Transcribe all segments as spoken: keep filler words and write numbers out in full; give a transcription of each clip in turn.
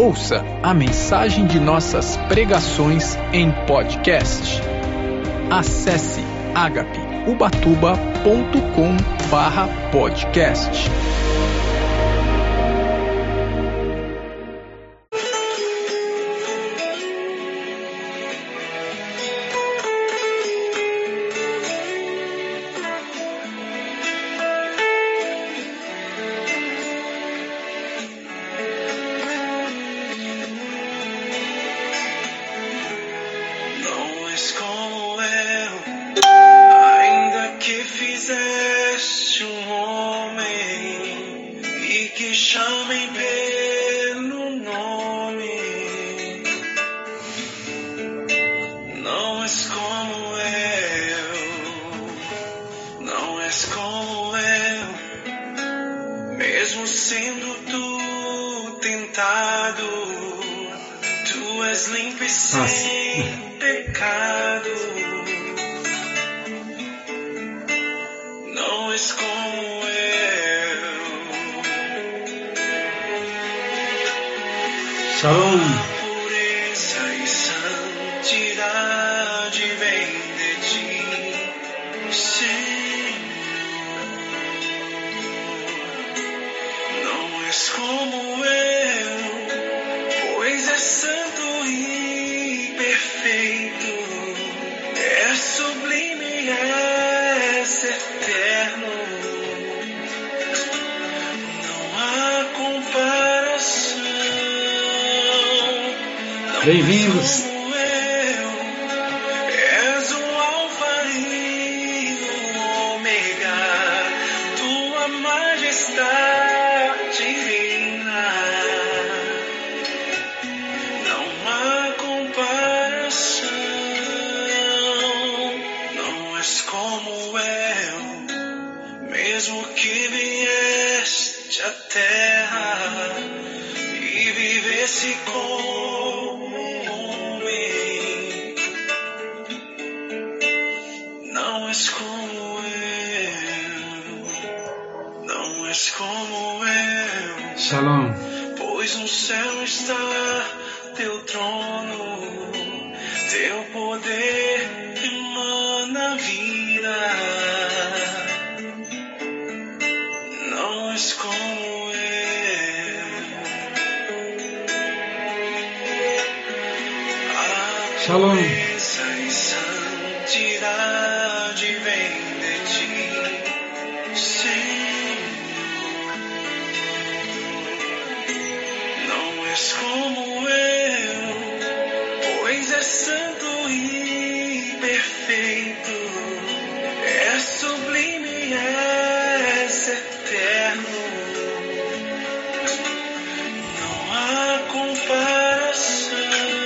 Ouça a mensagem de nossas pregações em podcast. Acesse agape ubatuba ponto com barra podcast. Shalom. Pureza e santidade vem de ti, Senhor. Não és como eu, pois és santo e perfeito, és sublime, és eterno. Não há comparação. Bem-vindos. És o Alfa e o Ômega, tua majestade reina. Não há comparação. Não és como eu, mesmo que vieste à terra e vivesse com como eu, Shalom. Pois no céu está teu trono, teu poder emana vida. Não és como eu. Shalom. A pureza e santidade vem de ti, Senhor. Como eu, pois és santo e perfeito, és sublime, és eterno. Não há comparação.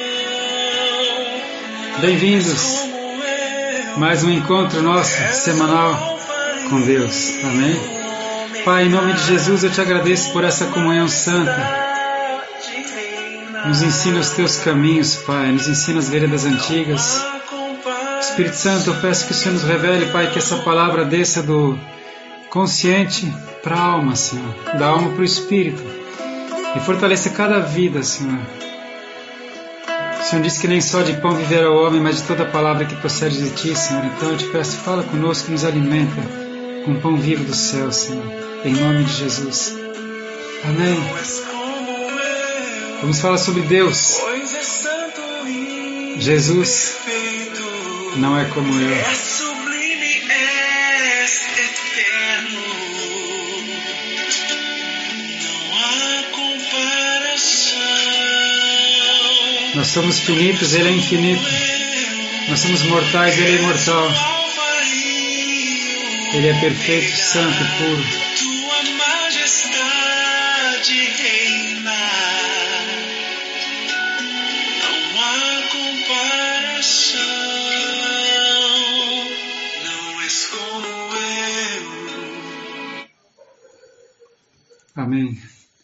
Bem-vindos. Mais um encontro nosso semanal com Deus. Amém? Pai, em nome de Jesus, eu te agradeço por essa comunhão santa. Nos ensina os teus caminhos, Pai. Nos ensina as veredas antigas. Espírito Santo, eu peço que o Senhor nos revele, Pai, que essa palavra desça do consciente para a alma, Senhor. Da alma para o Espírito. E fortaleça cada vida, Senhor. O Senhor disse que nem só de pão viverá o homem, mas de toda palavra que procede de Ti, Senhor. Então eu te peço, fala conosco e nos alimenta com o pão vivo do céu, Senhor. Em nome de Jesus. Amém. Vamos falar sobre Deus. Jesus não é como eu. És sublime, és eterno. Não há comparação. Nós somos finitos, Ele é infinito. Nós somos mortais, Ele é imortal. Ele é perfeito, santo e puro. Tua majestade reina. Amém.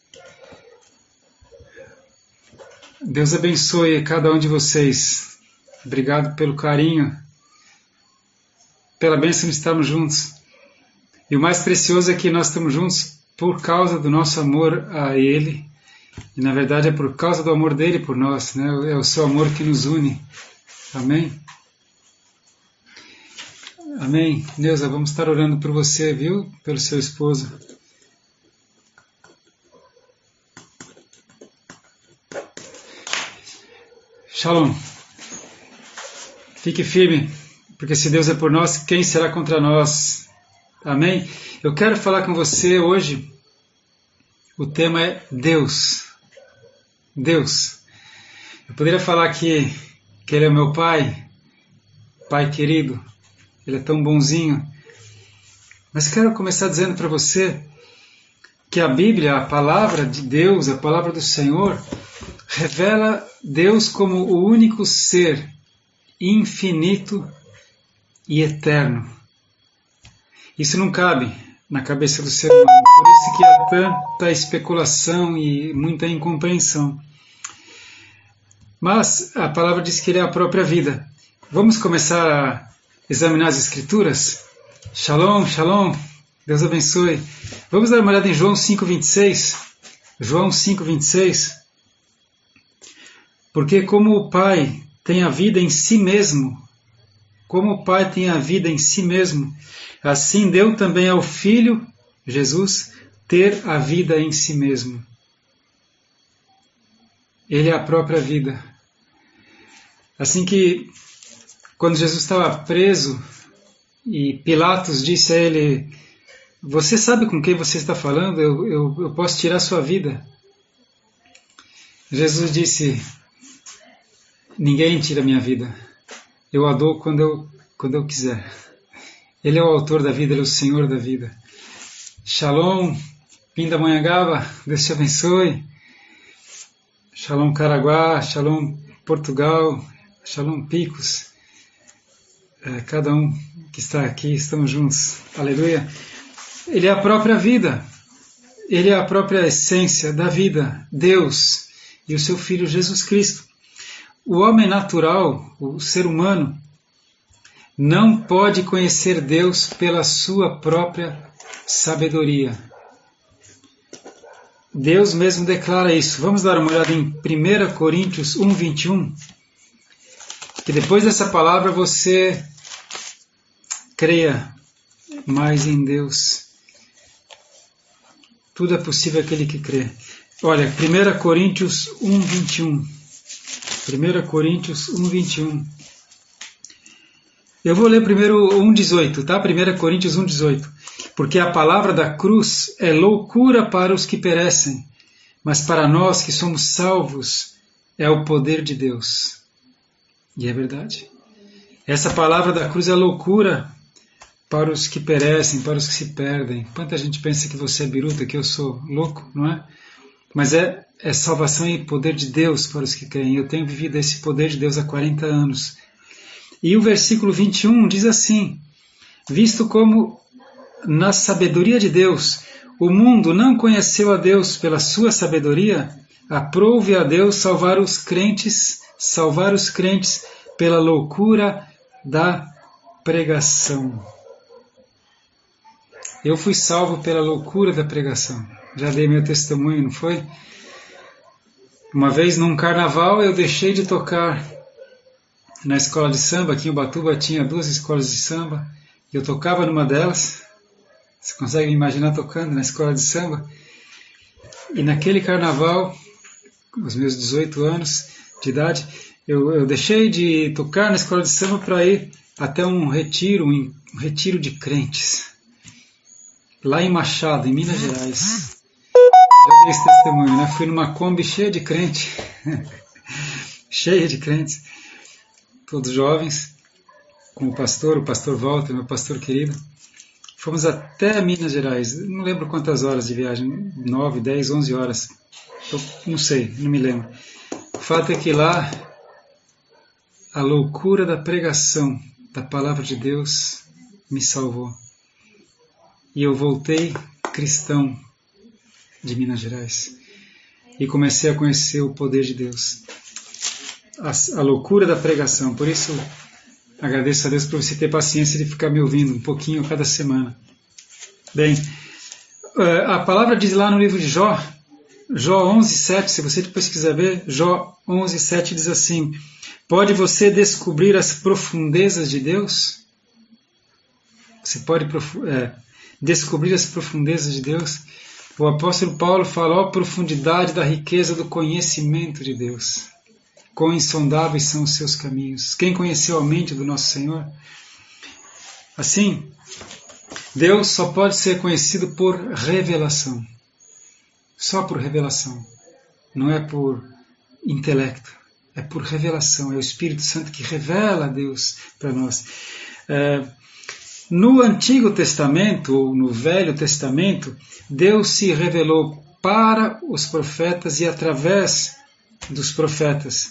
Deus abençoe cada um de vocês. Obrigado pelo carinho, pela bênção de estarmos juntos. E o mais precioso é que nós estamos juntos por causa do nosso amor a Ele E na verdade é por causa do amor dele por nós, né? É o seu amor que nos une. Amém? Amém? Neuza, vamos estar orando por você, viu? Pelo seu esposo. Shalom. Fique firme, porque se Deus é por nós, quem será contra nós? Amém? Eu quero falar com você hoje, o tema é Deus. Deus. Eu poderia falar que, que Ele é meu Pai, Pai querido, Ele é tão bonzinho, mas quero começar dizendo para você que a Bíblia, a palavra de Deus, a palavra do Senhor, revela Deus como o único ser infinito e eterno. Isso não cabe na cabeça do ser humano, por isso que há tanta especulação e muita incompreensão. Mas a palavra diz que Ele é a própria vida. Vamos começar a examinar as Escrituras? Shalom, shalom, Deus abençoe. Vamos dar uma olhada em João cinco, vinte e seis. João cinco, vinte e seis. Porque como o Pai tem a vida em si mesmo, como o Pai tem a vida em si mesmo, assim deu também ao Filho, Jesus, ter a vida em si mesmo. Ele é a própria vida. Assim que, quando Jesus estava preso, e Pilatos disse a ele, você sabe com quem você está falando? Eu, eu, eu posso tirar sua vida. Jesus disse, ninguém tira minha vida. Eu a dou quando eu, quando eu quiser. Ele é o autor da vida, Ele é o Senhor da vida. Shalom, Pindamonhangaba, Deus te abençoe. Shalom Caraguá, Shalom Portugal, Shalom Picos. É, cada um que está aqui, estamos juntos. Aleluia. Ele é a própria vida. Ele é a própria essência da vida. Deus e o seu Filho Jesus Cristo. O homem natural, o ser humano, não pode conhecer Deus pela sua própria sabedoria. Deus mesmo declara isso. Vamos dar uma olhada em primeira Coríntios um, vinte e um. Que depois dessa palavra você creia mais em Deus. Tudo é possível aquele que crê. Olha, primeira Coríntios um, vinte e um. primeira Coríntios um, vinte e um. Eu vou ler primeiro um, dezoito, tá? primeira Coríntios um, dezoito. Porque a palavra da cruz é loucura para os que perecem, mas para nós que somos salvos é o poder de Deus. E é verdade. Essa palavra da cruz é loucura para os que perecem, para os que se perdem. Quanta gente pensa que você é biruta, que eu sou louco, não é? Mas é, é salvação e poder de Deus para os que creem. Eu tenho vivido esse poder de Deus há quarenta anos. E o versículo vinte e um diz assim, visto como na sabedoria de Deus o mundo não conheceu a Deus pela sua sabedoria, aprove a Deus salvar os crentes, salvar os crentes pela loucura da pregação. Eu fui salvo pela loucura da pregação. Já dei meu testemunho, não foi? Uma vez num carnaval eu deixei de tocar na escola de samba. Aqui em Ubatuba tinha duas escolas de samba. Eu tocava numa delas. Você consegue me imaginar tocando na escola de samba? E naquele carnaval, aos meus dezoito anos de idade, eu, eu deixei de tocar na escola de samba para ir até um retiro, um retiro de crentes. Lá em Machado, em Minas Gerais. Já dei esse testemunho, né? Fui numa Kombi cheia de crente. cheia de crentes. Todos jovens. Com o pastor, o pastor Walter, meu pastor querido. Fomos até Minas Gerais. Não lembro quantas horas de viagem. nove, dez, onze horas. Eu não sei, não me lembro. O fato é que lá a loucura da pregação da palavra de Deus me salvou. E eu voltei cristão de Minas Gerais. E comecei a conhecer o poder de Deus. A, a loucura da pregação. Por isso, agradeço a Deus por você ter paciência de ficar me ouvindo um pouquinho cada semana. Bem, a palavra diz lá no livro de Jó, Jó onze, sete, se você depois quiser ver, Jó onze, sete diz assim: pode você descobrir as profundezas de Deus? Você pode é, descobrir as profundezas de Deus? O apóstolo Paulo fala: ó, profundidade da riqueza do conhecimento de Deus. Quão insondáveis são os seus caminhos. Quem conheceu a mente do nosso Senhor? Assim, Deus só pode ser conhecido por revelação. Só por revelação. Não é por intelecto. É por revelação. É o Espírito Santo que revela a Deus para nós. É, no Antigo Testamento, ou no Velho Testamento, Deus se revelou para os profetas e através dos profetas.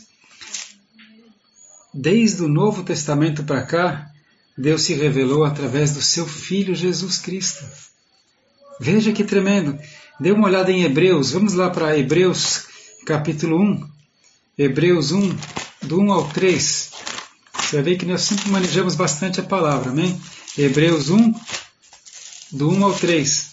Desde o Novo Testamento para cá, Deus se revelou através do seu Filho Jesus Cristo. Veja que tremendo. Dê uma olhada em Hebreus. Vamos lá para Hebreus capítulo um. Hebreus um, do um ao três. Você vai ver que nós sempre manejamos bastante a palavra, amém? Hebreus um, do um ao três.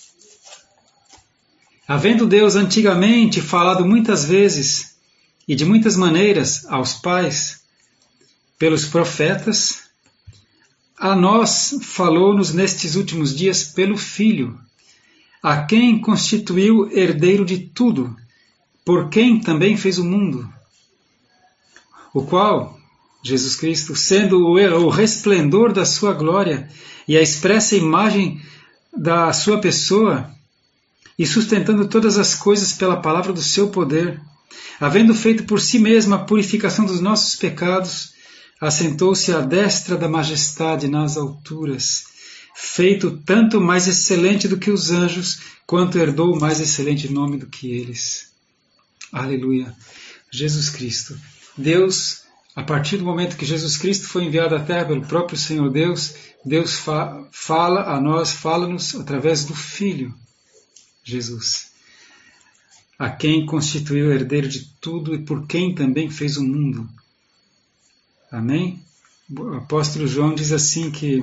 Havendo Deus antigamente falado muitas vezes e de muitas maneiras aos pais, pelos profetas, a nós falou-nos nestes últimos dias pelo Filho, a quem constituiu herdeiro de tudo, por quem também fez o mundo, o qual, Jesus Cristo, sendo o resplendor da sua glória e a expressa imagem da sua pessoa, e sustentando todas as coisas pela palavra do seu poder, havendo feito por si mesma a purificação dos nossos pecados, assentou-se à destra da majestade nas alturas, feito tanto mais excelente do que os anjos, quanto herdou o mais excelente nome do que eles. Aleluia! Jesus Cristo. Deus, a partir do momento que Jesus Cristo foi enviado à Terra pelo próprio Senhor Deus, Deus fa- fala a nós, fala-nos através do Filho, Jesus, a quem constituiu herdeiro de tudo e por quem também fez o mundo. Amém? O apóstolo João diz assim que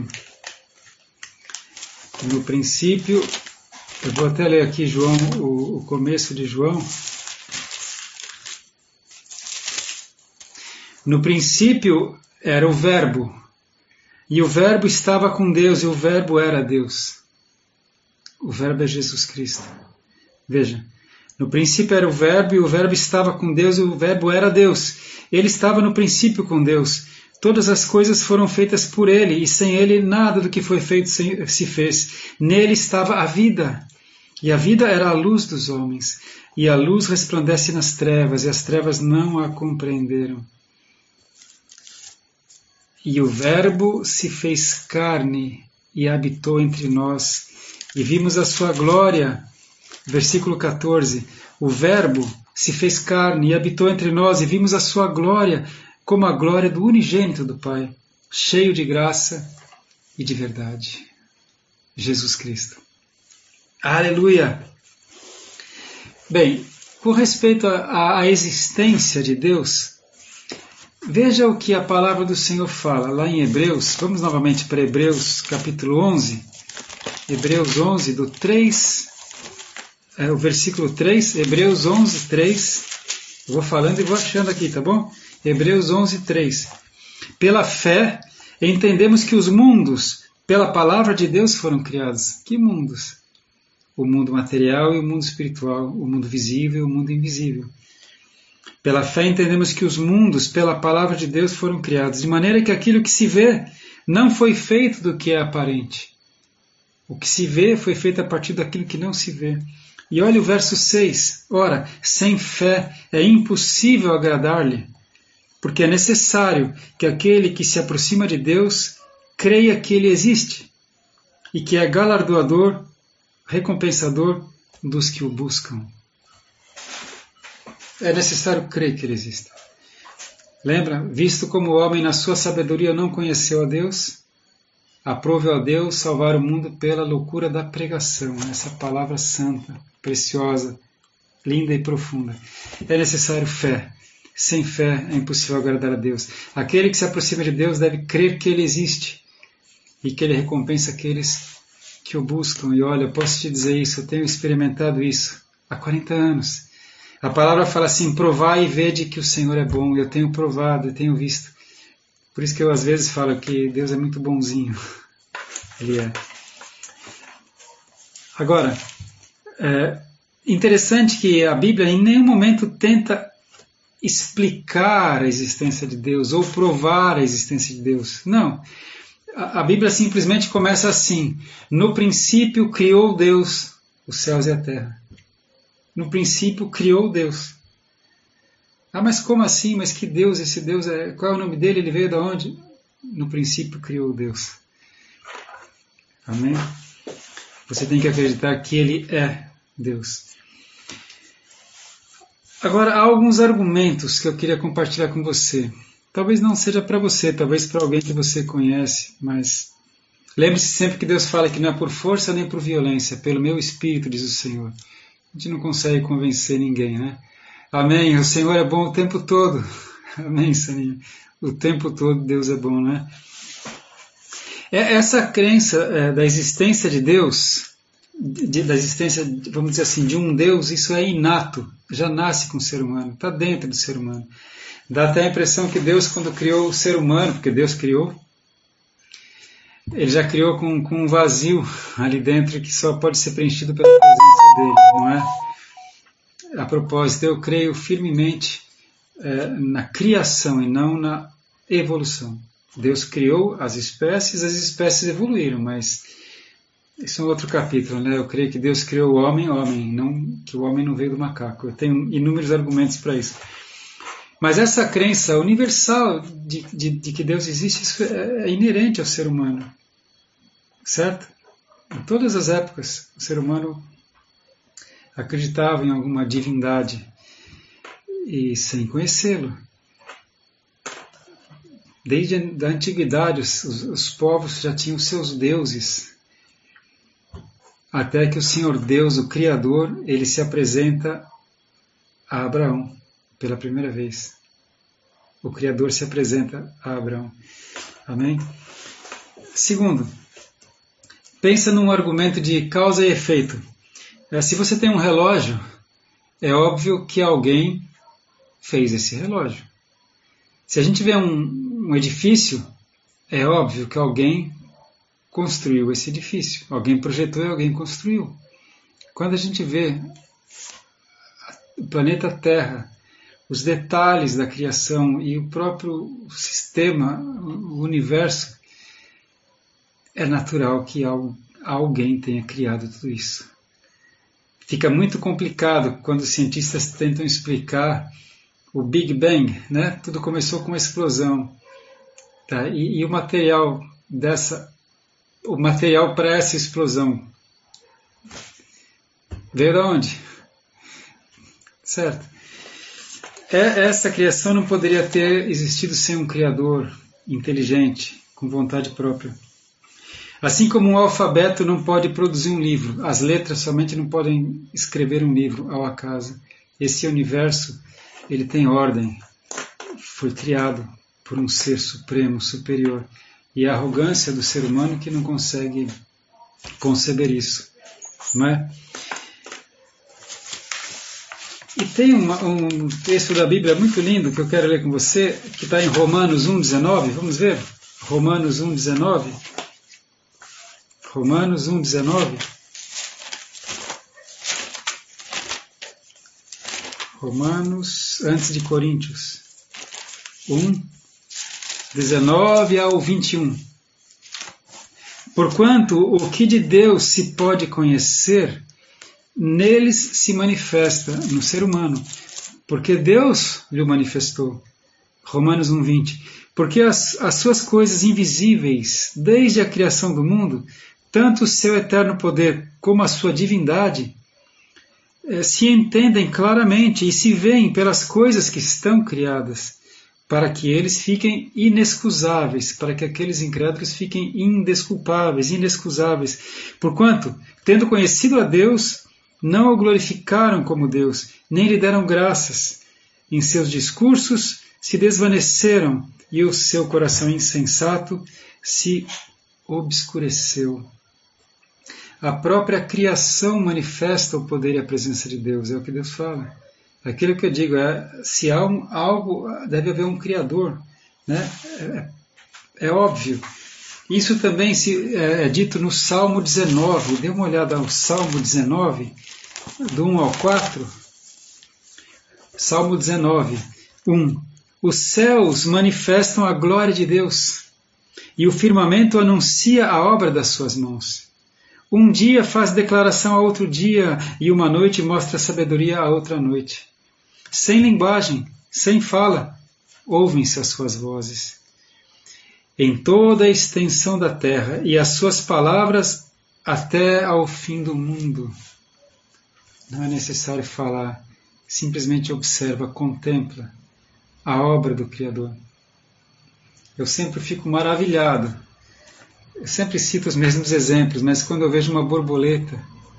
no princípio, eu vou até ler aqui João, o, o começo de João. No princípio era o Verbo, e o Verbo estava com Deus, e o Verbo era Deus. O Verbo é Jesus Cristo. Veja, no princípio era o Verbo, e o Verbo estava com Deus, e o Verbo era Deus. Ele estava no princípio com Deus. Todas as coisas foram feitas por Ele, e sem Ele nada do que foi feito se fez. Nele estava a vida, e a vida era a luz dos homens. E a luz resplandece nas trevas, e as trevas não a compreenderam. E o Verbo se fez carne e habitou entre nós, e vimos a sua glória. Versículo catorze. O Verbo se fez carne e habitou entre nós, e vimos a sua glória, como a glória do unigênito do Pai, cheio de graça e de verdade. Jesus Cristo. Aleluia! Bem, com respeito à, à existência de Deus, veja o que a palavra do Senhor fala lá em Hebreus. Vamos novamente para Hebreus capítulo onze. Hebreus onze, do três, é, o versículo três, Hebreus onze, três. Eu vou falando e vou achando aqui, tá bom? Hebreus onze, três. Pela fé, entendemos que os mundos, pela palavra de Deus, foram criados. Que mundos? O mundo material e o mundo espiritual, o mundo visível e o mundo invisível. Pela fé, entendemos que os mundos, pela palavra de Deus, foram criados, de maneira que aquilo que se vê não foi feito do que é aparente. O que se vê foi feito a partir daquilo que não se vê. E olha o verso seis. Ora, sem fé é impossível agradar-lhe, porque é necessário que aquele que se aproxima de Deus creia que Ele existe e que é galardoador, recompensador dos que o buscam. É necessário crer que Ele existe. Lembra? Visto como o homem na sua sabedoria não conheceu a Deus, aprove a Deus salvar o mundo pela loucura da pregação. Essa palavra santa, preciosa, linda e profunda. É necessário fé. Sem fé é impossível agradar a Deus. Aquele que se aproxima de Deus deve crer que Ele existe e que Ele recompensa aqueles que o buscam. E olha, eu posso te dizer isso, eu tenho experimentado isso há quarenta anos. A palavra fala assim, provai e vede que o Senhor é bom. Eu tenho provado, eu tenho visto. Por isso que eu às vezes falo que Deus é muito bonzinho. Ele é. Agora, é interessante que a Bíblia em nenhum momento tenta explicar a existência de Deus ou provar a existência de Deus. Não. A Bíblia simplesmente começa assim. No princípio criou Deus os céus e a terra. No princípio criou Deus. Ah, mas como assim? Mas que Deus? Esse Deus é... Qual é o nome dele? Ele veio de onde? No princípio criou Deus. Amém? Você tem que acreditar que Ele é Deus. Agora, há alguns argumentos que eu queria compartilhar com você. Talvez não seja para você, talvez para alguém que você conhece, mas lembre-se sempre que Deus fala que não é por força nem por violência, pelo meu Espírito, diz o Senhor. A gente não consegue convencer ninguém, né? Amém, o Senhor é bom o tempo todo. Amém, Senhor. O tempo todo Deus é bom, né? Essa crença é, da existência de Deus, de, da existência, vamos dizer assim, de um Deus, isso é inato, já nasce com o ser humano, está dentro do ser humano. Dá até a impressão que Deus, quando criou o ser humano, porque Deus criou, Ele já criou com, com um vazio ali dentro que só pode ser preenchido pela presença dEle, não é? A propósito, eu creio firmemente é, na criação e não na evolução. Deus criou as espécies, as espécies evoluíram, mas isso é um outro capítulo, né? Eu creio que Deus criou o homem, homem, não que o homem não veio do macaco. Eu tenho inúmeros argumentos para isso. Mas essa crença universal de, de, de que Deus existe, isso é, é inerente ao ser humano, certo? Em todas as épocas, o ser humano acreditava em alguma divindade e sem conhecê-lo. Desde a antiguidade, os, os povos já tinham seus deuses, até que o Senhor Deus, o Criador, ele se apresenta a Abraão pela primeira vez. O Criador se apresenta a Abraão. Amém? Segundo, pensa num argumento de causa e efeito. Se você tem um relógio, é óbvio que alguém fez esse relógio. Se a gente vê um, um edifício, é óbvio que alguém construiu esse edifício. Alguém projetou e alguém construiu. Quando a gente vê o planeta Terra, os detalhes da criação e o próprio sistema, o universo, é natural que alguém tenha criado tudo isso. Fica muito complicado quando os cientistas tentam explicar o Big Bang, né? Tudo começou com uma explosão. Tá? E, e o material dessa, o material para essa explosão veio de onde? Certo? Essa criação não poderia ter existido sem um Criador inteligente, com vontade própria. Assim como um alfabeto não pode produzir um livro, as letras somente não podem escrever um livro ao acaso. Esse universo, ele tem ordem, foi criado por um ser supremo, superior. E a arrogância do ser humano que não consegue conceber isso, não é? E tem uma, um texto da Bíblia muito lindo que eu quero ler com você, que está em Romanos um, dezenove. Vamos ver? Romanos um, dezenove. Romanos um, dezenove. Romanos, antes de Coríntios. um, dezenove ao vinte e um. Porquanto o que de Deus se pode conhecer, neles se manifesta no ser humano, porque Deus lhe manifestou. Romanos um, vinte. Porque as, as suas coisas invisíveis, desde a criação do mundo, tanto o seu eterno poder como a sua divindade, eh, se entendem claramente e se veem pelas coisas que estão criadas, para que eles fiquem inexcusáveis, para que aqueles incrédulos fiquem indesculpáveis, inexcusáveis. Porquanto, tendo conhecido a Deus, não o glorificaram como Deus, nem lhe deram graças. Em seus discursos se desvaneceram e o seu coração insensato se obscureceu. a própria criação manifesta o poder e a presença de Deus, é o que Deus fala. Aquilo que eu digo é, se há um, algo, deve haver um Criador, né? É, é óbvio. Isso também se, é, é dito no Salmo dezenove, dê uma olhada ao Salmo dezenove, do um ao quatro. Salmo dezenove, um. Os céus manifestam a glória de Deus, e o firmamento anuncia a obra das suas mãos. Um dia faz declaração a outro dia, e uma noite mostra sabedoria a outra noite. Sem linguagem, sem fala, ouvem-se as suas vozes. Em toda a extensão da terra, e as suas palavras até ao fim do mundo. Não é necessário falar, simplesmente observa, contempla a obra do Criador. Eu sempre fico maravilhado. Eu sempre cito os mesmos exemplos, mas quando eu vejo uma borboleta,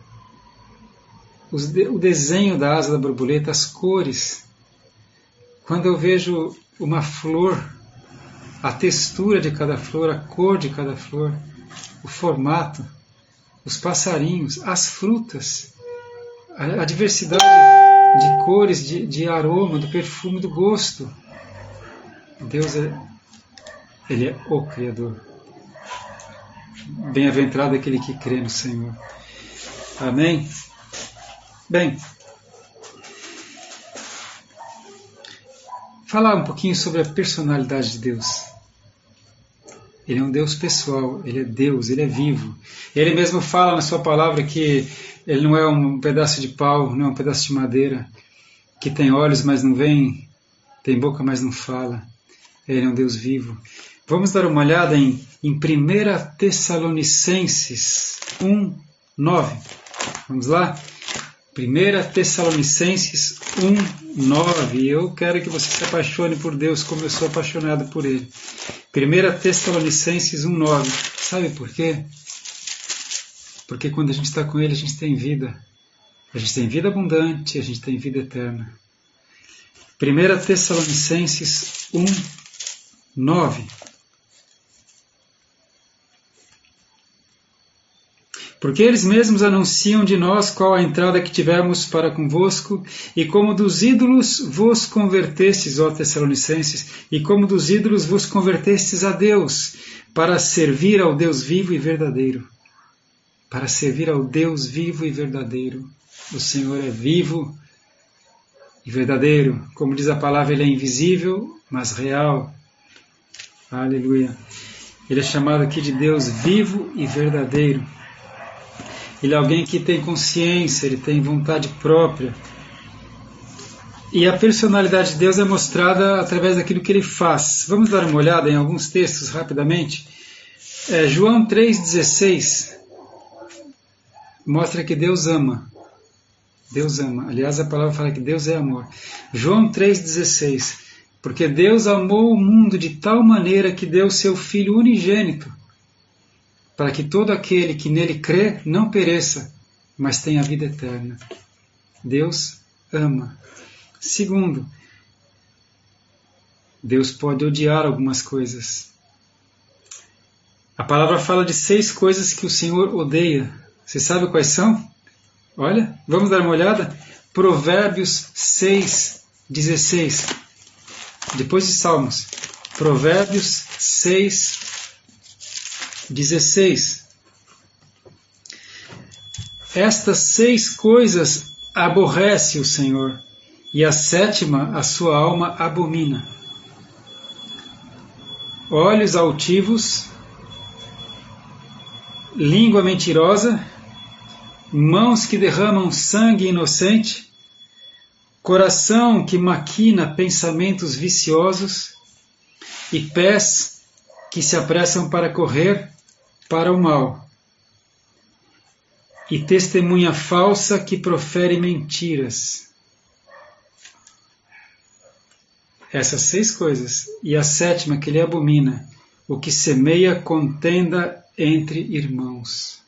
os de, o desenho da asa da borboleta, as cores, quando eu vejo uma flor, a textura de cada flor, a cor de cada flor, o formato, os passarinhos, as frutas, a, a diversidade de cores, de, de aroma, do perfume, do gosto. Deus é, Ele é o Criador. Bem-aventurado aquele que crê no Senhor. Amém? Bem, falar um pouquinho sobre a personalidade de Deus. Ele é um Deus pessoal, Ele é Deus, Ele é vivo. Ele mesmo fala na sua palavra que Ele não é um pedaço de pau, não é um pedaço de madeira, que tem olhos, mas não vê, tem boca, mas não fala. Ele é um Deus vivo. Vamos dar uma olhada em, em primeira Tessalonicenses um, nove. Vamos lá? primeira Tessalonicenses um, nove. Eu quero que você se apaixone por Deus como eu sou apaixonado por Ele. primeira Tessalonicenses um, nove. Sabe por quê? Porque quando a gente está com Ele, a gente tem vida. A gente tem vida abundante, a gente tem vida eterna. primeira Tessalonicenses um, nove. Porque eles mesmos anunciam de nós qual a entrada que tivemos para convosco, e como dos ídolos vos convertestes, ó Tessalonicenses, e como dos ídolos vos convertestes a Deus, para servir ao Deus vivo e verdadeiro. Para servir ao Deus vivo e verdadeiro. O Senhor é vivo e verdadeiro. Como diz a palavra, Ele é invisível, mas real. Aleluia. Ele é chamado aqui de Deus vivo e verdadeiro. Ele é alguém que tem consciência, ele tem vontade própria. E a personalidade de Deus é mostrada através daquilo que ele faz. Vamos dar uma olhada em alguns textos rapidamente. É, João três, dezesseis mostra que Deus ama. Deus ama. Aliás, a palavra fala que Deus é amor. João três, dezesseis. Porque Deus amou o mundo de tal maneira que deu seu Filho unigênito, para que todo aquele que nele crê não pereça, mas tenha vida eterna. Deus ama. Segundo, Deus pode odiar algumas coisas. A palavra fala de seis coisas que o Senhor odeia. Você sabe quais são? Olha, vamos dar uma olhada? Provérbios seis, dezesseis. Depois de Salmos. Provérbios seis, dezesseis. Estas seis coisas aborrece o Senhor, e a sétima a sua alma abomina: olhos altivos, língua mentirosa, mãos que derramam sangue inocente, coração que maquina pensamentos viciosos e pés que se apressam para correr para o mal, e testemunha falsa que profere mentiras. Essas seis coisas. E a sétima que ele abomina: o que semeia contenda entre irmãos.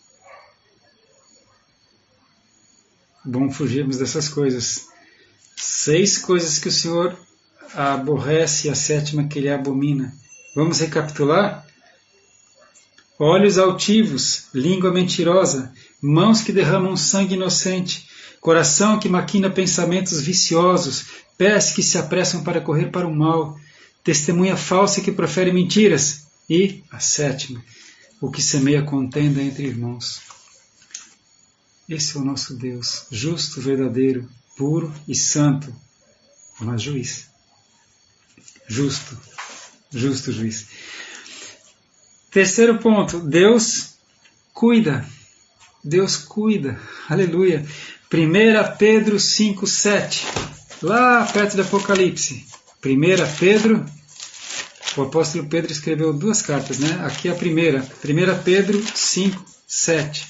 Bom fugirmos dessas coisas. Seis coisas que o Senhor aborrece e a sétima que ele abomina. Vamos recapitular? Olhos altivos, língua mentirosa, mãos que derramam sangue inocente, coração que maquina pensamentos viciosos, pés que se apressam para correr para o mal, testemunha falsa que profere mentiras, e, a sétima, o que semeia contenda entre irmãos. Esse é o nosso Deus, justo, verdadeiro, puro e santo, mas juiz. Justo, justo juiz. Terceiro ponto, Deus cuida. Deus cuida. Aleluia. primeira Pedro cinco, sete. Lá perto do Apocalipse. primeira Pedro, o apóstolo Pedro escreveu duas cartas, né? Aqui é a primeira. primeira Pedro cinco, sete.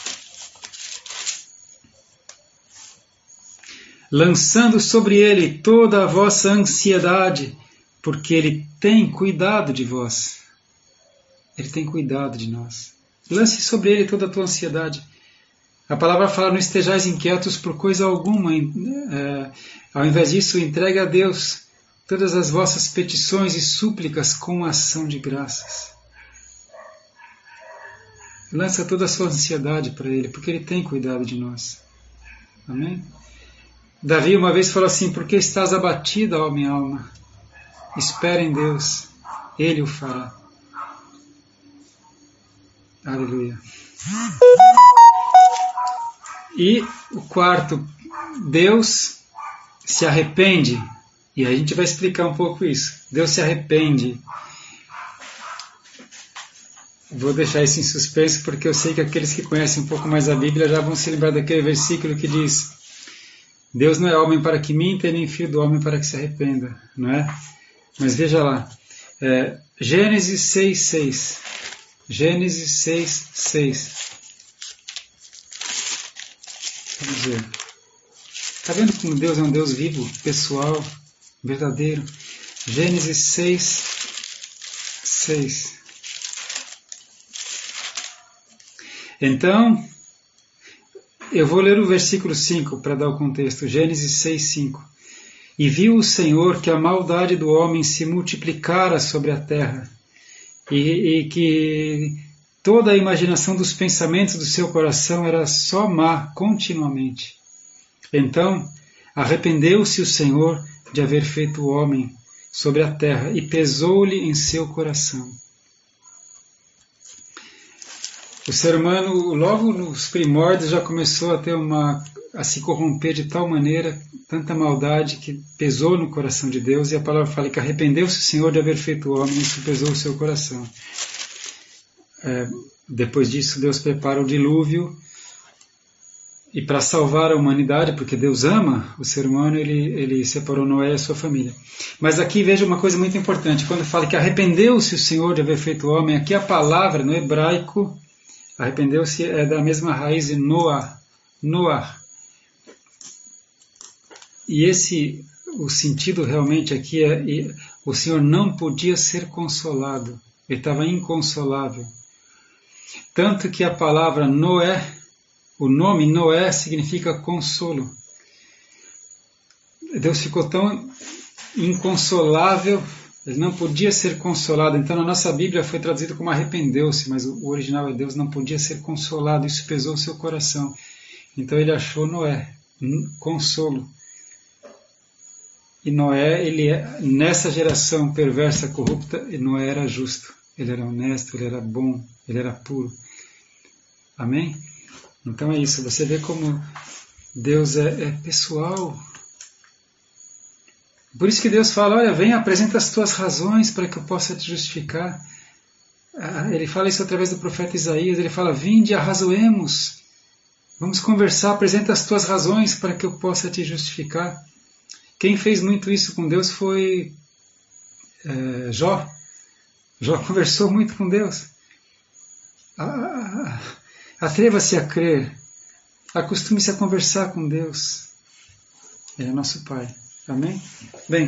Lançando sobre ele toda a vossa ansiedade, porque ele tem cuidado de vós. Ele tem cuidado de nós. Lance sobre ele toda a tua ansiedade. A palavra fala, não estejais inquietos por coisa alguma. É, ao invés disso, entregue a Deus todas as vossas petições e súplicas com ação de graças. Lança toda a sua ansiedade para ele, porque ele tem cuidado de nós. Amém? Davi uma vez falou assim, por que estás abatida, ó minha alma? Espera em Deus, Ele o fará. Aleluia. E o quarto, Deus se arrepende. E a gente vai explicar um pouco isso. Deus se arrepende. Vou deixar isso em suspenso, porque eu sei que aqueles que conhecem um pouco mais a Bíblia já vão se lembrar daquele versículo que diz, Deus não é homem para que minta, nem filho do homem para que se arrependa, não é? Mas veja lá, é, Gênesis seis, seis. Gênesis seis, seis. Vamos ver. Está vendo como Deus é um Deus vivo, pessoal, verdadeiro? Gênesis seis, seis. Então, eu vou ler o versículo cinco para dar o contexto. Gênesis seis, cinco. E viu o Senhor que a maldade do homem se multiplicara sobre a terra, e, e que toda a imaginação dos pensamentos do seu coração era só má continuamente. Então arrependeu-se o Senhor de haver feito o homem sobre a terra, e pesou-lhe em seu coração. O ser humano, logo nos primórdios, já começou a ter uma, a se corromper de tal maneira, tanta maldade, que pesou no coração de Deus, e a palavra fala que arrependeu-se o Senhor de haver feito o homem, e isso pesou o seu coração. É, depois disso, Deus prepara o dilúvio, e para salvar a humanidade, porque Deus ama o ser humano, ele, ele separou Noé e a sua família. Mas aqui veja uma coisa muito importante, quando fala que arrependeu-se o Senhor de haver feito o homem, aqui a palavra no hebraico, arrependeu-se é da mesma raiz de Noah, Noah. E esse, o sentido realmente aqui é, o Senhor não podia ser consolado, ele estava inconsolável. Tanto que a palavra Noé, o nome Noé significa consolo. Deus ficou tão inconsolável, ele não podia ser consolado. Então na nossa Bíblia foi traduzido como arrependeu-se, mas o original é Deus não podia ser consolado, isso pesou o seu coração. Então ele achou Noé, consolo. E Noé, ele, nessa geração perversa, corrupta, Noé era justo, ele era honesto, ele era bom, ele era puro. Amém? Então é isso, você vê como Deus é, é pessoal. Por isso que Deus fala, olha, vem, apresenta as tuas razões para que eu possa te justificar. Ele fala isso através do profeta Isaías, ele fala, vinde, arrazoemos, vamos conversar, apresenta as tuas razões para que eu possa te justificar. Quem fez muito isso com Deus foi é, Jó. Jó conversou muito com Deus. Ah, atreva-se a crer, acostume-se a conversar com Deus. Ele é nosso Pai. Amém? Bem,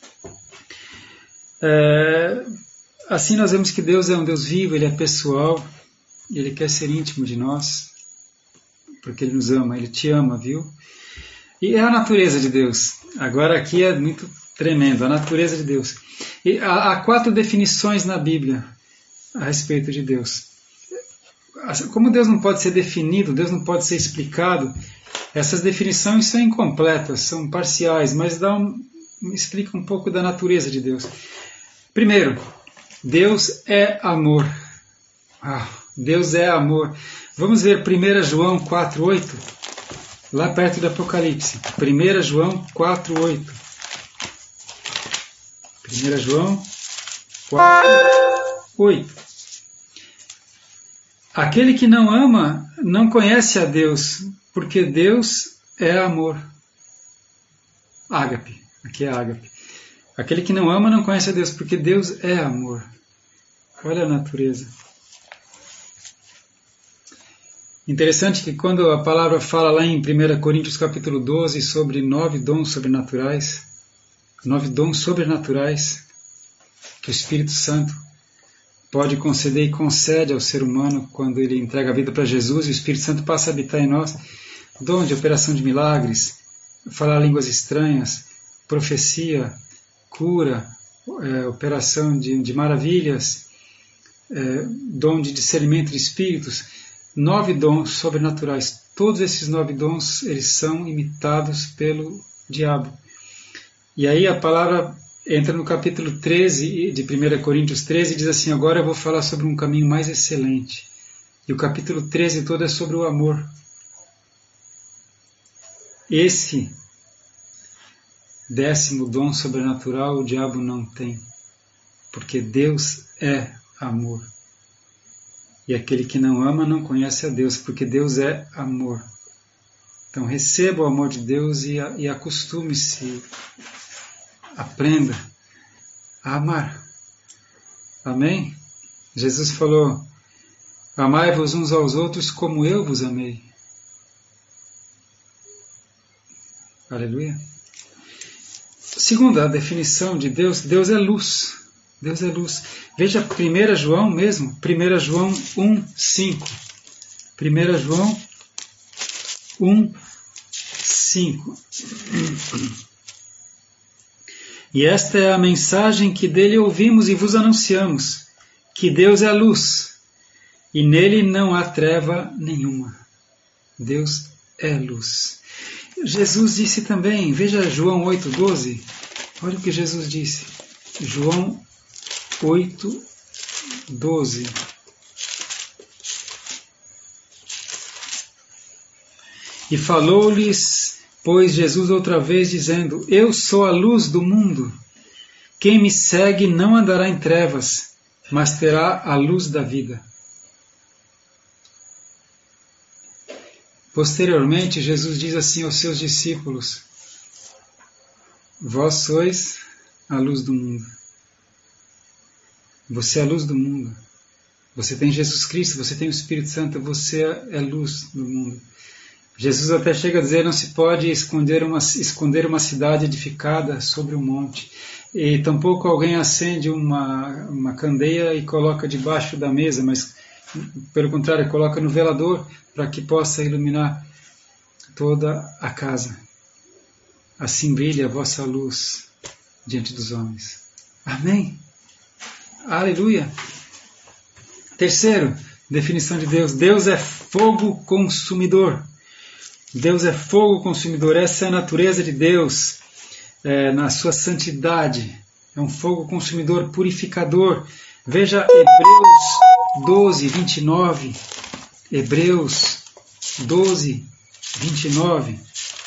é, assim nós vemos que Deus é um Deus vivo, Ele é pessoal, Ele quer ser íntimo de nós, porque Ele nos ama, Ele te ama, viu? E é a natureza de Deus. Agora aqui é muito tremendo, a natureza de Deus. E há, há quatro definições na Bíblia a respeito de Deus. como Deus não pode ser definido, Deus não pode ser explicado, essas definições são incompletas, são parciais, mas dá um, explica um pouco da natureza de Deus. Primeiro, Deus é amor. Ah, Deus é amor. Vamos ver primeiro João quatro, oito, lá perto do Apocalipse. primeiro João quatro, oito. primeiro João quatro, oito. Aquele que não ama não conhece a Deus, porque Deus é amor. Ágape, aqui é ágape. Aquele que não ama não conhece a Deus, porque Deus é amor. Olha a natureza. Interessante que quando a palavra fala lá em primeira Coríntios capítulo doze sobre nove dons sobrenaturais, nove dons sobrenaturais que o Espírito Santo pode conceder e concede ao ser humano quando ele entrega a vida para Jesus e o Espírito Santo passa a habitar em nós, dom de operação de milagres, falar línguas estranhas, profecia, cura, é, operação de, de maravilhas, é, dom de discernimento de espíritos, nove dons sobrenaturais. Todos esses nove dons, eles são imitados pelo diabo. E aí a palavra entra no capítulo treze de primeira Coríntios treze e diz assim, agora eu vou falar sobre um caminho mais excelente. E o capítulo treze todo é sobre o amor. Esse décimo dom sobrenatural o diabo não tem, porque Deus é amor. E aquele que não ama não conhece a Deus, porque Deus é amor. Então receba o amor de Deus e, e acostume-se, aprenda a amar. Amém? Jesus falou, amai-vos uns aos outros como eu vos amei. Aleluia. Segunda definição de Deus, Deus é luz. Deus é luz. Veja primeiro João mesmo, primeiro João um, cinco. primeiro João um, cinco. E esta é a mensagem que dele ouvimos e vos anunciamos, que Deus é luz, e nele não há treva nenhuma. Deus é luz. Jesus disse também, veja João oito, doze, olha o que Jesus disse. João oito, doze. E falou-lhes, pois, Jesus outra vez, dizendo, eu sou a luz do mundo. Quem me segue não andará em trevas, mas terá a luz da vida. Posteriormente, Jesus diz assim aos seus discípulos, vós sois a luz do mundo. Você é a luz do mundo. Você tem Jesus Cristo, você tem o Espírito Santo, você é a luz do mundo. Jesus até chega a dizer, não se pode esconder uma, esconder uma cidade edificada sobre um monte. E tampouco alguém acende uma, uma candeia e coloca debaixo da mesa, mas, pelo contrário, coloca no velador para que possa iluminar toda a casa. Assim brilha a vossa luz diante dos homens. Amém? Aleluia! Terceiro, definição de Deus. Deus é fogo consumidor. Deus é fogo consumidor. Essa é a natureza de Deus é, na sua santidade. É um fogo consumidor purificador. Veja Hebreus doze, vinte e nove. Hebreus doze, vinte e nove.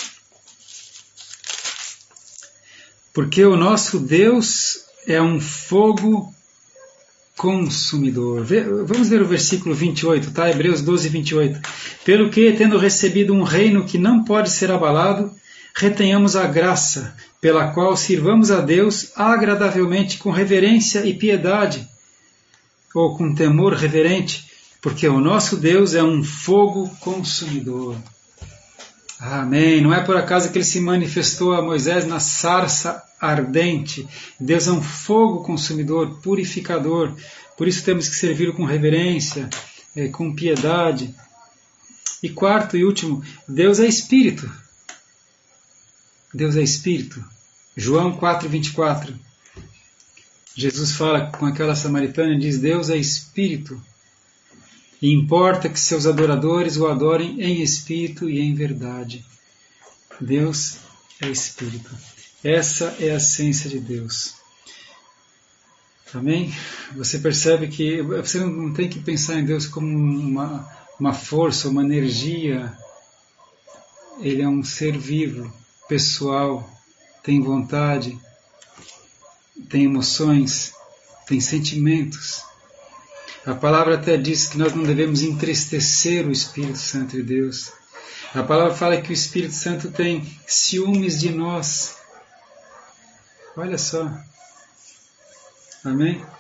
Porque o nosso Deus é um fogo consumidor. Vamos ver o versículo vinte e oito, tá? Hebreus doze, vinte e oito. Pelo que, tendo recebido um reino que não pode ser abalado, retenhamos a graça, pela qual sirvamos a Deus agradavelmente com reverência e piedade, ou com temor reverente, porque o nosso Deus é um fogo consumidor. Amém. Não é por acaso que ele se manifestou a Moisés na sarça ardente. Deus é um fogo consumidor, purificador. Por isso temos que servi-lo com reverência, é, com piedade. E quarto e último, Deus é Espírito. Deus é Espírito. João quatro, vinte e quatro. Jesus fala com aquela samaritana e diz, Deus é Espírito. e importa que seus adoradores o adorem em espírito e em verdade. Deus é espírito. Essa é a essência de Deus. Amém? Você percebe que você não tem que pensar em Deus como uma, uma força, uma energia. Ele é um ser vivo, pessoal, tem vontade, tem emoções, tem sentimentos. A palavra até diz que nós não devemos entristecer o Espírito Santo de Deus. A palavra fala que o Espírito Santo tem ciúmes de nós. Olha só. Amém?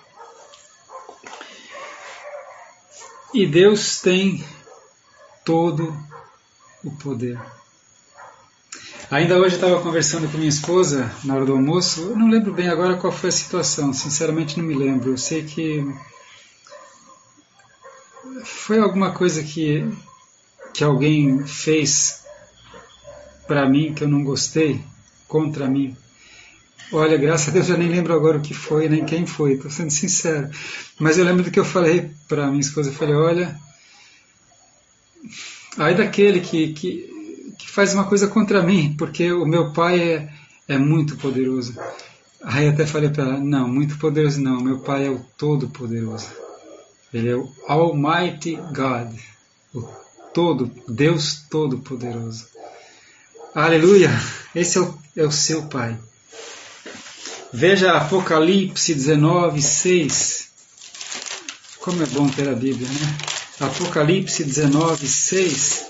E Deus tem todo o poder. Ainda hoje eu estava conversando com minha esposa na hora do almoço. Eu não lembro bem agora qual foi a situação, sinceramente não me lembro. Eu sei que foi alguma coisa que, que alguém fez para mim que eu não gostei, contra mim. Olha, graças a Deus eu já nem lembro agora o que foi, nem quem foi, estou sendo sincero. Mas eu lembro do que eu falei para minha esposa. Eu falei, olha, ai daquele que, que, que faz uma coisa contra mim, porque o meu pai é, é muito poderoso. Aí até falei para ela, não, muito poderoso não, meu pai é o Todo-Poderoso. Ele é o Almighty God, o todo, Deus Todo-Poderoso. Aleluia! Esse é o, é o seu Pai. Veja Apocalipse dezenove, seis. Como é bom ter a Bíblia, né? Apocalipse dezenove, seis.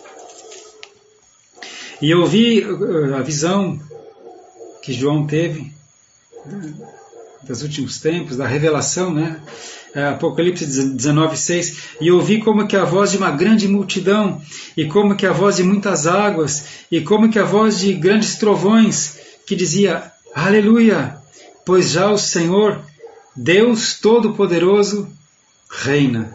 E eu vi a visão que João teve dos últimos tempos, da revelação, né? Apocalipse dezenove, seis. E ouvi como que a voz de uma grande multidão, e como que a voz de muitas águas, e como que a voz de grandes trovões, que dizia, aleluia, pois já o Senhor, Deus Todo-Poderoso, reina.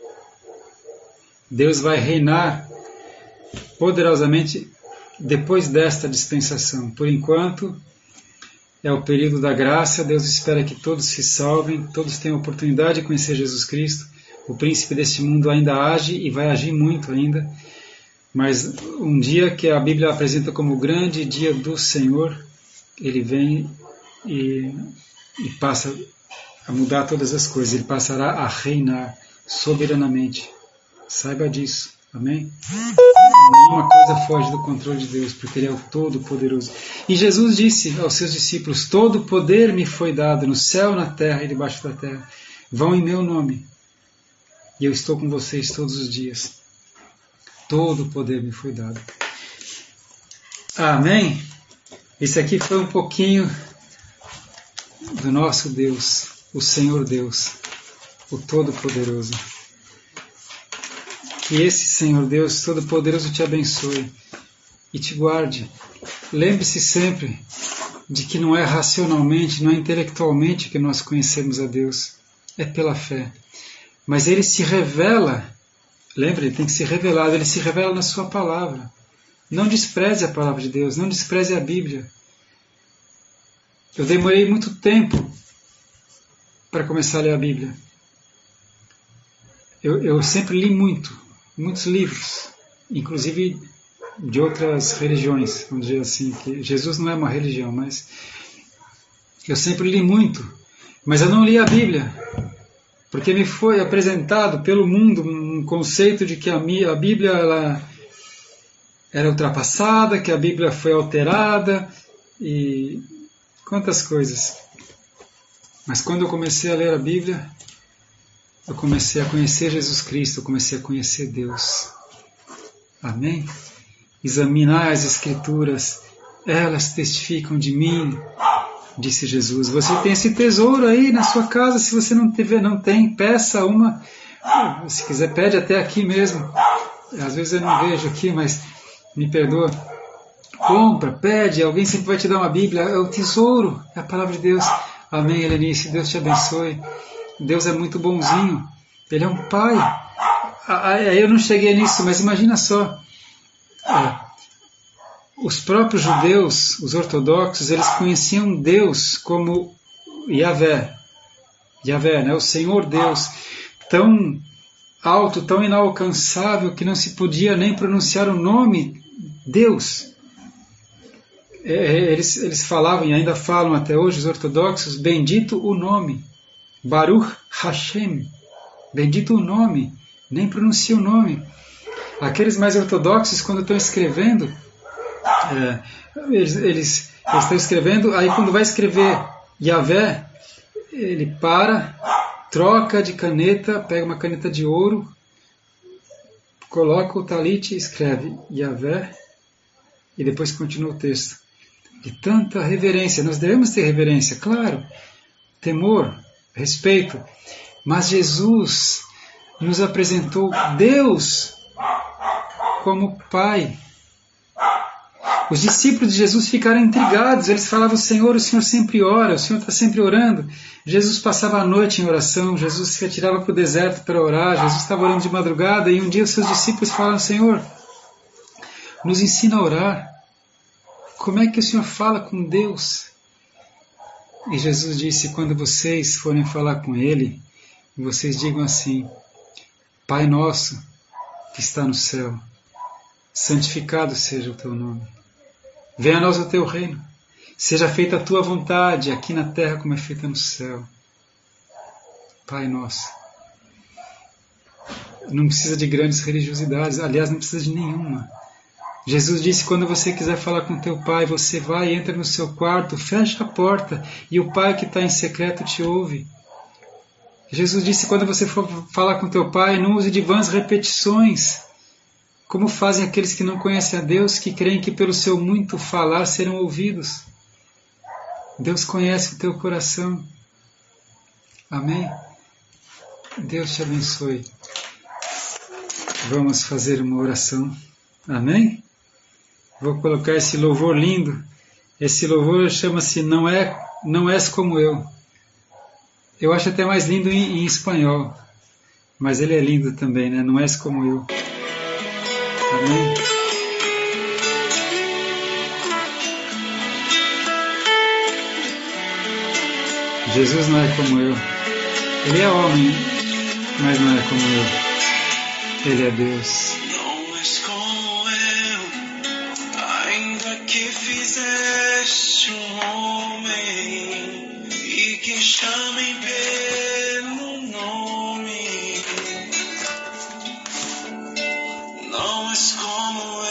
Deus vai reinar poderosamente depois desta dispensação. Por enquanto, é o período da graça. Deus espera que todos se salvem, todos tenham a oportunidade de conhecer Jesus Cristo. O príncipe deste mundo ainda age e vai agir muito ainda. Mas um dia que a Bíblia apresenta como o grande dia do Senhor, ele vem e, e passa a mudar todas as coisas. Ele passará a reinar soberanamente. Saiba disso. Amém? Nenhuma coisa foge do controle de Deus, porque Ele é o Todo-Poderoso. E Jesus disse aos seus discípulos, todo poder me foi dado no céu, na terra e debaixo da terra. Vão em meu nome. E eu estou com vocês todos os dias. Todo poder me foi dado. Amém? Esse aqui foi um pouquinho do nosso Deus, o Senhor Deus, o Todo-Poderoso. Que esse Senhor Deus Todo-Poderoso te abençoe e te guarde. Lembre-se sempre de que não é racionalmente, não é intelectualmente que nós conhecemos a Deus, é pela fé. Mas Ele se revela, lembre, Ele tem que ser revelado, Ele se revela na sua palavra. Não despreze a palavra de Deus, não despreze a Bíblia. Eu demorei muito tempo para começar a ler a Bíblia. Eu, eu sempre li muito. Muitos livros, inclusive de outras religiões, vamos dizer assim, que Jesus não é uma religião, mas eu sempre li muito, mas eu não li a Bíblia, porque me foi apresentado pelo mundo um conceito de que a, minha, a Bíblia ela era ultrapassada, que a Bíblia foi alterada, e quantas coisas. Mas quando eu comecei a ler a Bíblia, eu comecei a conhecer Jesus Cristo, eu comecei a conhecer Deus. Amém? Examinar as Escrituras, elas testificam de mim, disse Jesus. Você tem esse tesouro aí na sua casa, se você não tiver, não tem, peça uma. Se quiser, pede até aqui mesmo. Às vezes eu não vejo aqui, mas me perdoa. Compra, pede, alguém sempre vai te dar uma Bíblia. É o tesouro, é a palavra de Deus. Amém, Helenice, Deus te abençoe. Deus é muito bonzinho, Ele é um pai. Aí eu não cheguei nisso, mas imagina só, é, os próprios judeus, os ortodoxos, eles conheciam Deus como Yahvé, Yahvé, né, o Senhor Deus, tão alto, tão inalcançável, que não se podia nem pronunciar o nome Deus. Eles, eles falavam e ainda falam até hoje, os ortodoxos, bendito o nome, Baruch Hashem, bendito o nome, nem pronuncia o nome. Aqueles mais ortodoxos, quando estão escrevendo, é, eles, eles, eles estão escrevendo, aí quando vai escrever Yahvé, ele para, troca de caneta, pega uma caneta de ouro, coloca o talit e escreve Yahvé, e depois continua o texto. De tanta reverência, nós devemos ter reverência, claro, temor, respeito, mas Jesus nos apresentou Deus como Pai. Os discípulos de Jesus ficaram intrigados, eles falavam, Senhor, o Senhor sempre ora, o Senhor está sempre orando. Jesus passava a noite em oração, Jesus se retirava para o deserto para orar, Jesus estava orando de madrugada, e um dia os seus discípulos falaram, Senhor, nos ensina a orar. Como é que o Senhor fala com Deus? E Jesus disse, quando vocês forem falar com Ele, vocês digam assim, Pai nosso que está no céu, santificado seja o teu nome. Venha a nós o teu reino. Seja feita a tua vontade, aqui na terra como é feita no céu. Pai nosso. Não precisa de grandes religiosidades, aliás, não precisa de nenhuma. Jesus disse, quando você quiser falar com teu pai, você vai, entra no seu quarto, fecha a porta, e o pai que está em secreto te ouve. Jesus disse, quando você for falar com teu pai, não use de vãs repetições, como fazem aqueles que não conhecem a Deus, que creem que pelo seu muito falar serão ouvidos. Deus conhece o teu coração. Amém? Deus te abençoe. Vamos fazer uma oração. Amém? Vou colocar esse louvor lindo. Esse louvor chama-se Não é, não és como eu. Eu acho até mais lindo em, em espanhol. Mas ele é lindo também, né? Não és como eu. Amém? Jesus não é como eu. Ele é homem, mas não é como eu. Ele é Deus. Não és como eu, ainda que fizeste um homem e que chamem pelo nome. Não és como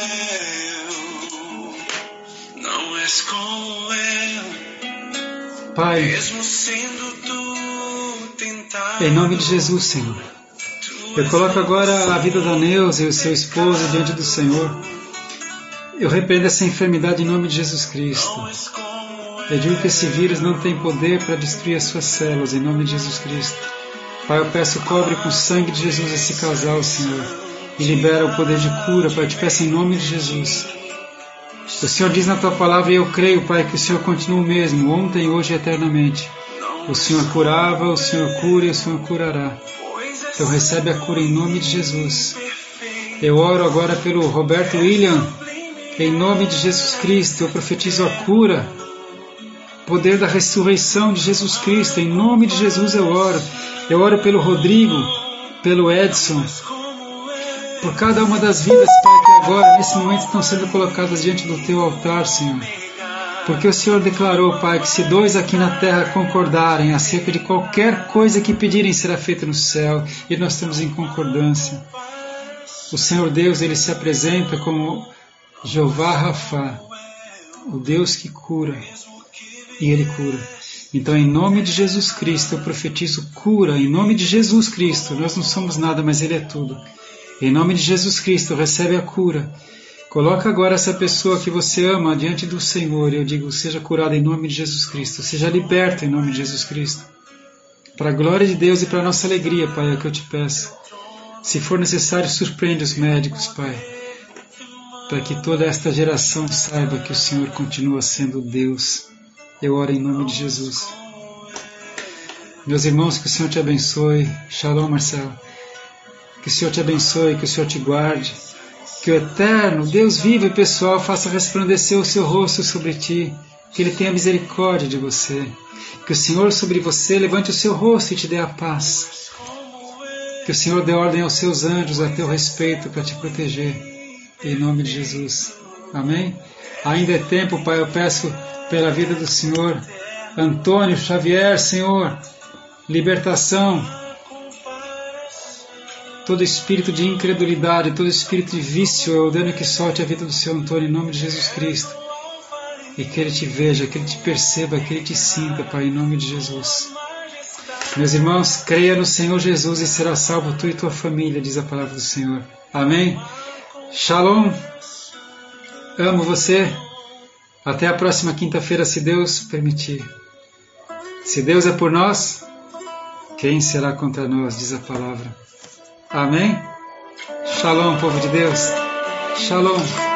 eu, não és como eu. Pai, Mesmo sendo tu tentado, em nome de Jesus, Senhor, eu coloco agora a vida da Neuza e o seu esposo diante do Senhor. Eu repreendo essa enfermidade em nome de Jesus Cristo. Eu digo que esse vírus não tem poder para destruir as suas células, em nome de Jesus Cristo. Pai, eu peço, cobre com o sangue de Jesus esse casal, Senhor, e libera o poder de cura, Pai, eu te peço em nome de Jesus. O Senhor diz na Tua palavra, e eu creio, Pai, que o Senhor continua o mesmo, ontem, hoje e eternamente. O Senhor curava, o Senhor cura e o Senhor curará. Então recebe a cura em nome de Jesus. Eu oro agora pelo Roberto William, em nome de Jesus Cristo, eu profetizo a cura, poder da ressurreição de Jesus Cristo, em nome de Jesus eu oro. Eu oro pelo Rodrigo, pelo Edson, por cada uma das vidas, Pai, que agora, nesse momento, estão sendo colocadas diante do Teu altar, Senhor. Porque o Senhor declarou, Pai, que se dois aqui na terra concordarem acerca de qualquer coisa que pedirem, será feita no céu, e nós estamos em concordância. O Senhor Deus, Ele se apresenta como Jeová Rafá, o Deus que cura, e Ele cura. Então, em nome de Jesus Cristo, eu profetizo cura, em nome de Jesus Cristo. Nós não somos nada, mas Ele é tudo. Em nome de Jesus Cristo, recebe a cura. Coloca agora essa pessoa que você ama diante do Senhor. Eu digo, seja curada em nome de Jesus Cristo. Seja liberta em nome de Jesus Cristo. Para a glória de Deus e para a nossa alegria, Pai, é o que eu te peço. Se for necessário, surpreende os médicos, Pai. Para que toda esta geração saiba que o Senhor continua sendo Deus. Eu oro em nome de Jesus. Meus irmãos, que o Senhor te abençoe. Shalom, Marcelo. Que o Senhor te abençoe, que o Senhor te guarde. Que o eterno, Deus vivo e pessoal, faça resplandecer o seu rosto sobre ti. Que Ele tenha misericórdia de você. Que o Senhor sobre você levante o seu rosto e te dê a paz. Que o Senhor dê ordem aos seus anjos a teu respeito para te proteger. Em nome de Jesus. Amém? Ainda é tempo, Pai, eu peço pela vida do Senhor Antônio Xavier, Senhor, libertação. Todo espírito de incredulidade, todo espírito de vício, eu ordeno que solte a vida do Senhor Antônio em nome de Jesus Cristo. E que ele te veja, que ele te perceba, que ele te sinta, Pai, em nome de Jesus. Meus irmãos, creia no Senhor Jesus e será salvo tu e tua família, diz a palavra do Senhor. Amém? Shalom. Amo você. Até a próxima quinta-feira, se Deus permitir. Se Deus é por nós, quem será contra nós, diz a palavra. Amém? Shalom, povo de Deus. Shalom.